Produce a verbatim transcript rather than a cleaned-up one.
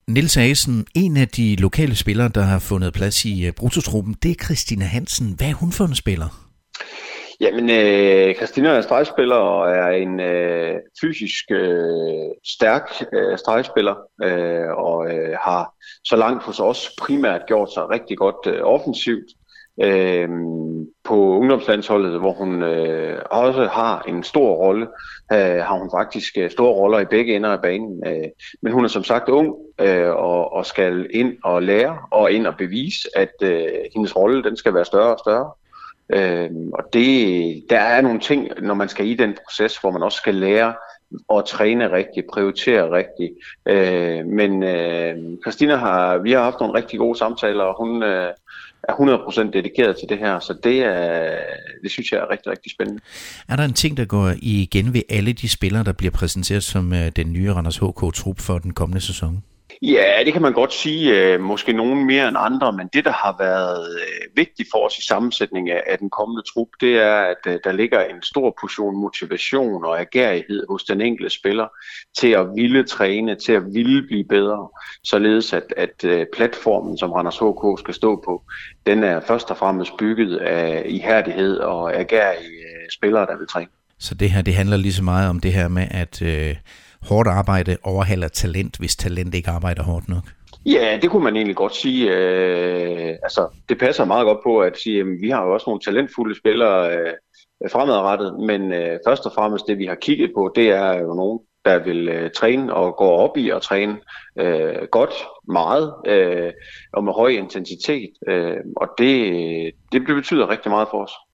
Niels Asen, en af de lokale spillere, der har fundet plads i bruttotruppen, det er Christina Hansen. Hvad er hun for en spiller? Jamen, øh, Christina er stregspiller og er en øh, fysisk øh, stærk øh, stregspiller, øh, og øh, har så langt hos os primært gjort sig rigtig godt øh, offensivt. Øh, på ungdomslandsholdet, hvor hun øh, også har en stor rolle, øh, har hun faktisk øh, store roller i begge ender af banen. Øh, men hun er som sagt ung øh, og, og skal ind og lære og ind og bevise, at øh, hendes rolle den skal være større og større. Øh, og det, der er nogle ting, når man skal i den proces, hvor man også skal lære at træne rigtigt, prioritere rigtigt. Øh, men øh, Christina har, vi har haft nogle rigtig gode samtaler, og hun øh, er hundrede procent dedikeret til det her, så det, er, det synes jeg er rigtig, rigtig spændende. Er der en ting, der går igen ved alle de spillere, der bliver præsenteret som øh, den nye Randers H K-trup for den kommende sæson? Ja, det kan man godt sige. Måske nogen mere end andre, men det, der har været vigtigt for os i sammensætningen af den kommende trup, det er, at der ligger en stor portion motivation og agerighed hos den enkelte spiller til at ville træne, til at ville blive bedre, således at, at platformen, som Randers H K skal stå på, den er først og fremmest bygget af ihærdighed og agerige spillere, der vil træne. Så det her, det handler lige så meget om det her med, at øh hårdt arbejde overhaler talent, hvis talent ikke arbejder hårdt nok? Ja, det kunne man egentlig godt sige. Øh, altså, det passer meget godt på at sige, at vi har jo også nogle talentfulde spillere øh, fremadrettet, men øh, først og fremmest det, vi har kigget på, det er jo nogen, der vil øh, træne og gå op i at træne øh, godt, meget øh, og med høj intensitet. Øh, og det, det betyder rigtig meget for os.